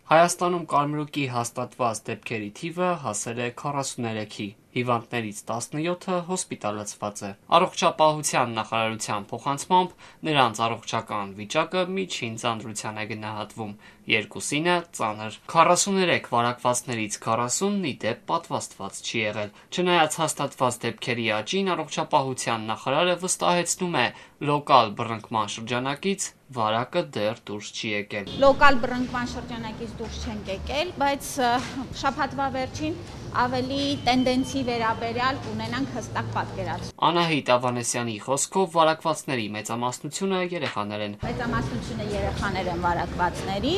Հայաստանում կարմրուկի հաստատված դեպքերի թիվը հասել է 43-ի, հիվանդներից 17-ը հոսպիտալացված է։ Առողջապահության նախարարության փոխանցմամբ նրանց առողջական վիճակը միջին ծանրության է գնահատվում, երկուսինը ծանր։ 43 վարակվածներից 40-ն ի դեպ պատվաստված չի եղել։ Չնայած հաստատված դեպքերի աճին, առողջապահության նախարարը վստահեցնում է, լոկալ բռնկման շրջանակից վարակը դեռ դուրս չի եկել։ Լոկալ բռնկման շրջանակից դուրս չենք եկել, բայց շաբաթվա վերջին ավելի տենդենսի վերաբերյալ ունենանք հստակ պատկերացում։ Անահիտ Ավանեսյանի խոսքով վարակվածների մեծամասնությունը երեխաներ են։ Մեծամասնությունը երեխաներ են վարակվածների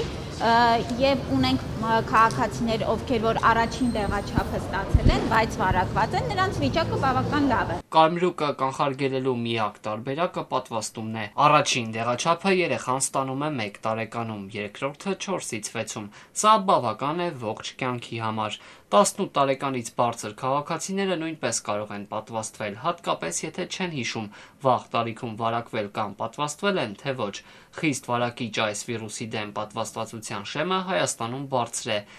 եւ ունենք քաղաքացիներ, ովքեր որ առաջին տեղաչափը ստացել են, բայց վարակված են, նրանց վիճակը բավական լավ է։ Կարմրուկը կանխարգելելու միակ տարբերակը պատվաստումն է։ Առաջին տեղաչափը երեխան ստանում է 1 տարեկանում, երկրորդը 4-ից 6-ում։ Սա բավական է ողջ կյանքի համար։ 18 տարեկանից բարձր քաղաքացիները նույնպես կարող են պատվաստվել, հատկապես եթե չեն հիշում վաղ տարիքում վարակվել կամ պատվաստվել են, թե ոչ։ Խիստ վարակիչ այս վիրուսի դեմ պատվաստվածության շեմը Հայաստանում բարձր է՝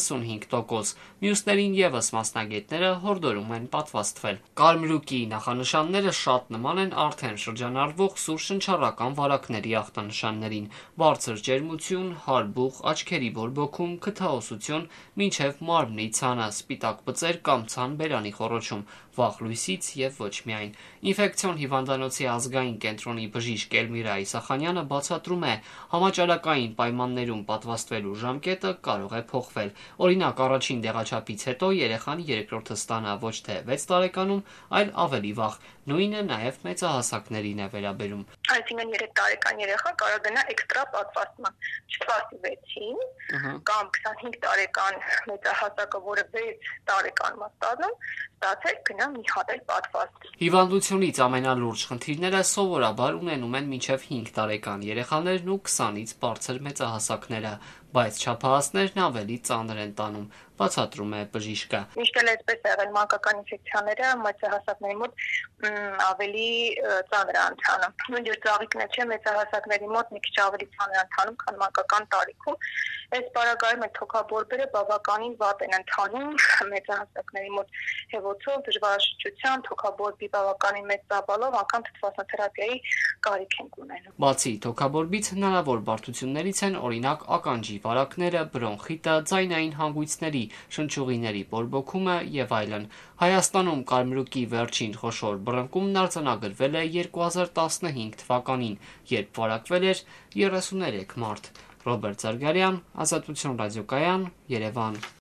95%, մյուսներին ևս մասնագետները հորդորում են պատվաստվել։ Կարմրուկի նախանշանները շատ նման են արդեն շրջանառվող սուր շնչառական վարակների ախտանշաններին՝ բարձր ջերմություն, հարբուխ, աչքերի բորբոքում, քթահոսություն, մինչև մարմնի ցանը, սպիտակ բծեր կամ ցան բերանի խոռոչում, վաղ լույսից եւ ոչ միայն։ Ինֆեկցիոն հիվանդանոցի ազգային կենտրոնի բժիշկ Էլմիրա Իսախանյանը բացատրում է, համաճարակային պայմաններում պատվաստվելու ժամկետը կարող է փոխվել։ Օրինակ, առաջին տեղաչափից հետո երեխան երկրորդը ստանա ոչ թե 6 տարեկանում, այլ ավելի վաղ։ Նույնը նաև մեծահասակներին է վերաբերում։ Այսինքն 3 տարեկան երեխան կարող գնա էքստրա պատվաստման, չփաստի 6-ին, կամ 25 տարեկան մեծահասակը, որը 6 տարեկանում է ստանում, ստացել գնա մի հատ էլ պատվաստ։ Հիվանդությունից ամենալուրջ խնդիրները սովորաբար ունենում են մինչև 5 տարեկան երեխաներն ու 20-ից բարձր մեծահասակները, բայց չափահասներն ավելի ծանր են տանում, բացատրում է բժիշկը։ Միշտ էլ այսպես է եղել, մանկական ինֆեկցիաները մեծահասակների մոտ ավելի ծանր ընթանում։ Նույնիսկ ծաղիկն է, չէ, մեծահասակների մոտ մի քիչ ավելի ծանր ընթանում, քան մանկական տարիքում։ Այս պարագայում այդ թոքաբորբերը բավականին վատ են ընթանում մեծահասակների մոտ հեվոցով, դժվարաշրջության, թոքաբորբի բավականին մեծ ծավալով, անգամ թթվասնաթերապիայի կարիք են ունենում։ Բացի թոքաբորբից հնարավոր բարդություններից են օրինակ ականջի վարակները, բրոնխիտը, ձայնային հանգույցների, շնչուղիների բորբոքումը եւ այլն։ Հայաստանում կարմրուկի վերջին խոշոր բռնկումն արձանագրվել է 2015 թվականին, երբ վարակվել էր 33 մարդ։ Ռոբերտ Զարգարյան, Ազատություն ռադիոկայան, Երևան։